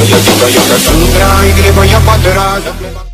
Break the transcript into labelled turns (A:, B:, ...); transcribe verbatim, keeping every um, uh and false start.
A: Я дико, я как с утра, и грибы я под разом.